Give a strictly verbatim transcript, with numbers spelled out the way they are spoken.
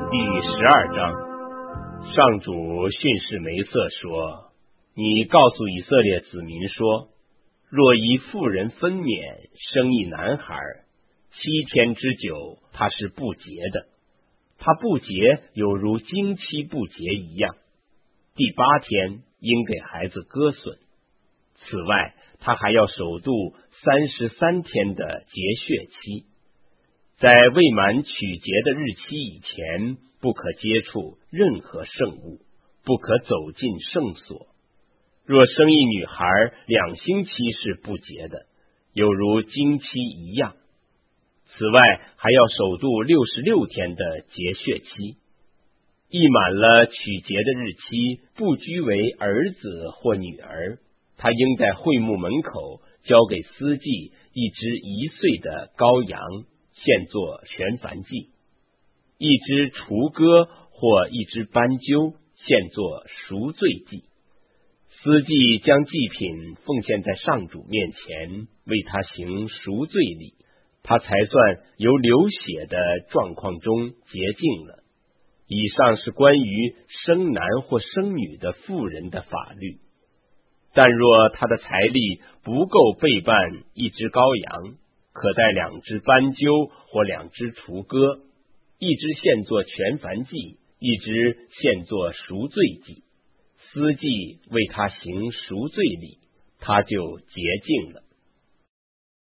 第十二章，上主训示梅瑟说：你告诉以色列子民说，若一妇人分娩生一男孩，七天之久他是不洁的，他不洁有如经期不洁一样，第八天应给孩子割损。此外，他还要守度三十三天的节血期，在未满取节的日期以前，不可接触任何圣物，不可走进圣所。若生一女孩，两星期是不洁的，有如经期一样。此外，还要守度六十六天的节血期。一满了取节的日期，不拘为儿子或女儿，他应在会幕门口交给司祭一只一岁的羔羊，献作全燔祭；一只雏鸽或一只斑鸠，献作赎罪祭。司祭将祭品奉献在上主面前，为他行赎罪礼，他才算由流血的状况中洁净了。以上是关于生男或生女的妇人的法律。但若他的财力不够备办一只羔羊，可带两只斑鸠或两只雏鸽，一只献作全燔祭，一只献作赎罪祭。司祭为他行赎罪礼，他就洁净了。